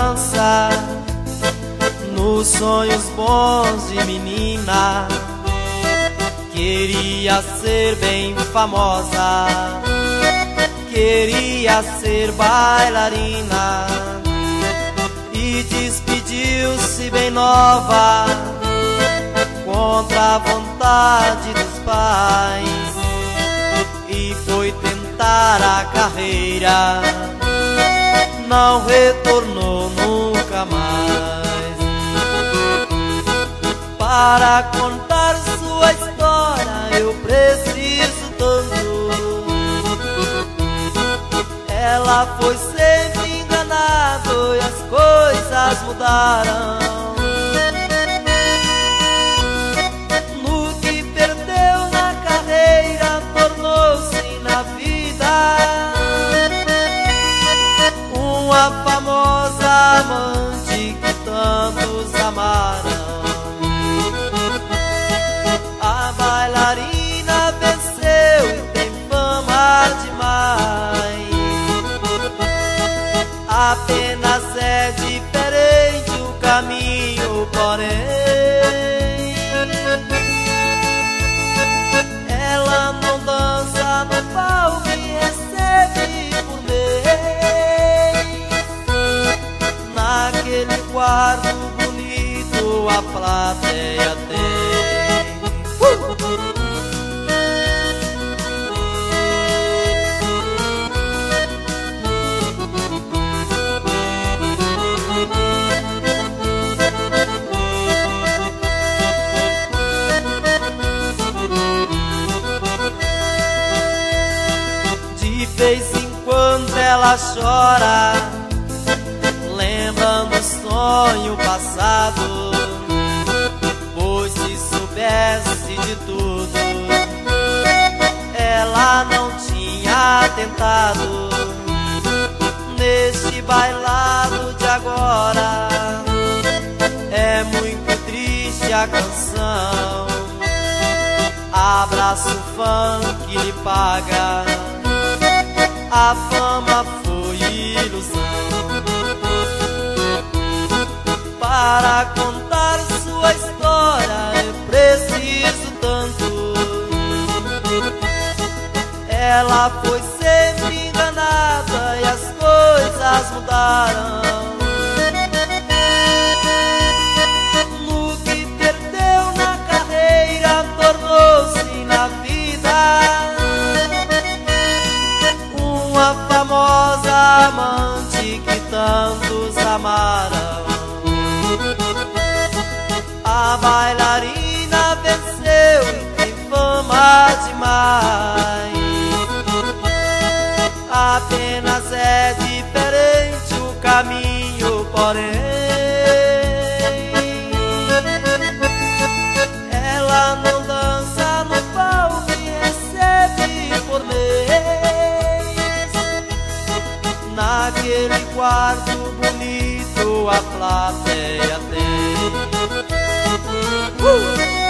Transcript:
criança, nos sonhos bons de menina. Queria ser bem famosa, queria ser bailarina, e despediu-se bem nova, contra a vontade dos pais, e foi tentar a carreira, não retornou nunca mais. Para contar sua história eu preciso tanto. Ela foi sempre enganada e as coisas mudaram. No que perdeu na carreira, tornou-se na vida uma famosa amante que tantos amaram. A bailarina venceu e tem fama demais. Apenas é diferente o caminho, porém ela não dança no palco e recebe por mês. Naquele quarto bonito a plateia tem. De vez em quando ela chora, lembrando o sonho passado, pois se soubesse de tudo, ela não tinha tentado. Neste bailado de agora é muito triste a canção. Abraço funk lhe paga, a fama foi ilusão. Para contar sua história eu preciso tanto. Ela foi sempre enganada e as coisas mudaram. No que perdeu na carreira, tornou-se na vida uma famosa amante que tantos amaram. A bailarina venceu e tem fama demais. Apenas é diferente o caminho, porém ela não dança no palco e recebe por mês. Naquele quarto bonito a plateia tem.